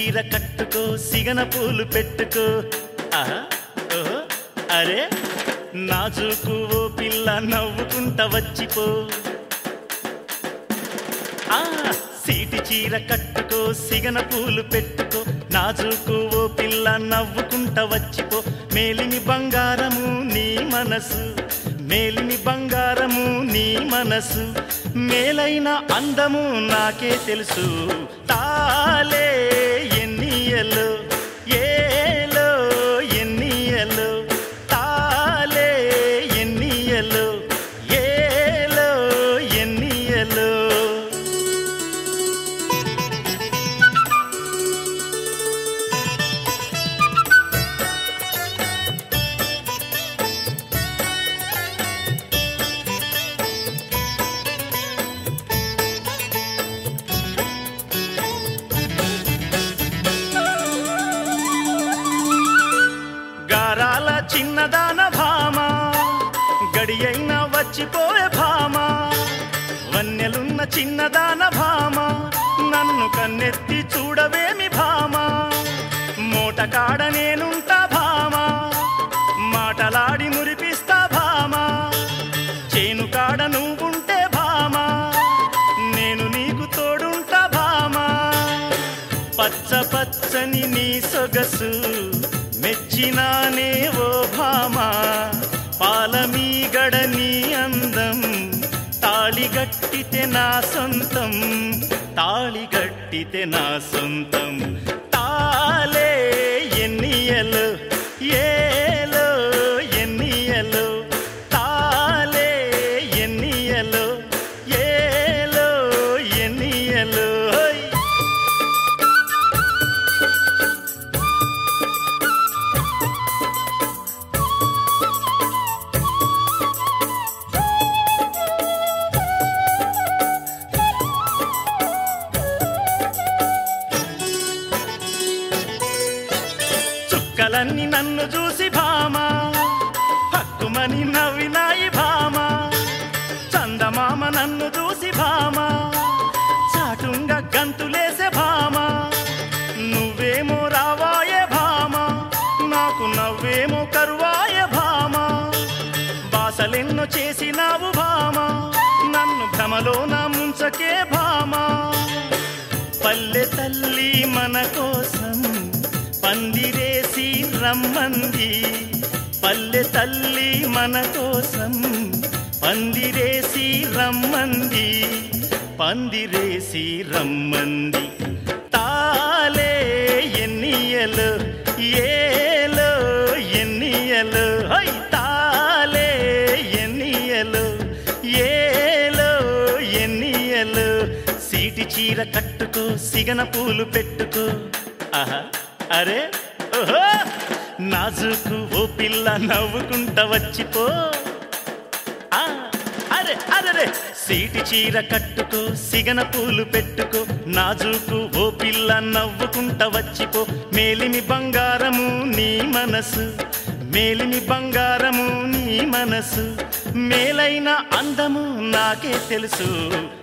చీర కట్టుకో సిగన పూలు పెట్టుకో ఆహా ఓహో అరే నాజుకు ఓ పిల్ల నవ్వుకుంట వచ్చిపో సీటి చీర కట్టుకో సిగన పూలు పెట్టుకో నాజుకు ఓ పిల్ల నవ్వుకుంట వచ్చిపో మేలిమి బంగారము నీ మనసు మేలిమి బంగారము నీ మనసు మేలైన అందము నాకే తెలుసు తాలే ఎన్నియలో ఏలో ఎన్నియలో తాలే ఎన్నియలో ఏలో ఎన్నియలో గారాల చిన్నదాన భామ గడియైన వచ్చిపోయే భామ వన్నెలున్న చిన్నదాన భామ నన్ను కన్నెత్తి చూడవేమి భామ మూట కాడ నేనుంటా భామ మాటలాడి మురిపిస్తా భామ చేను కాడ నువ్వుంటే భామ నేను నీకు తోడుంటా భామ పచ్చ పచ్చని నీ సొగసు మెచ్చినానే ఓ భామా పాలమీగడ నీ అందం తాళిగట్టితే నా సొంతం తాళిగట్టితే నా సొంతం తాలే ఎన్నియలో ఏలో ఎన్నియలో తాలే ఎన్నియలో ఏలో ఎన్నియలో చుక్కలన్నీ నన్ను చూసి భామా హక్కుమని నవ్వినాయి భామా చందమామ నన్ను చూసి భామా చాటుంగా గంతులేసే భామా నువ్వేమో రావాయే భామా నాకు నవ్వేమో కరువాయే భామా బాసలెన్నో చేసినావు భామా నన్ను భ్రమలో నా ముంచకే భామా పల్లె తల్లి మన కోసం పందిరేసి రమ్మంది పల్లె తల్లి మన కోసం పందిరేసి రమ్మంది పందిరేసి రమ్మంది తాలే ఎన్నియలో ఏలో ఎన్నియలో హై తాలే ఎన్నియలో ఏలో ఎన్నియలో సీటి చీర కట్టుకో సిగన పూలు పెట్టుకో ఆహా అరే ఓహో నాజుకు ఓ పిల్ల నవ్వుకుంట వచ్చిపో అరే అరే సీటి చీర కట్టుకో సిగన పూలు పెట్టుకో నాజుకు ఓ పిల్ల నవ్వుకుంట వచ్చిపో మేలిమి బంగారము నీ మనసు మేలిమి బంగారము నీ మనసు మేలైన అందము నాకే తెలుసు